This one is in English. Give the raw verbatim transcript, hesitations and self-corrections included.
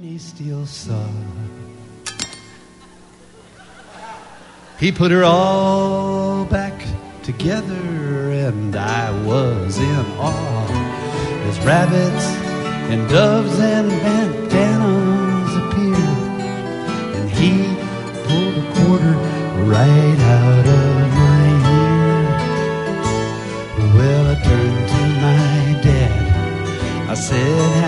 shiny steel saw. He put her all back together, and I was in awe. As rabbits and doves and bandanas appeared, and he pulled a quarter right out of my ear. Well, I turned to my dad. I said,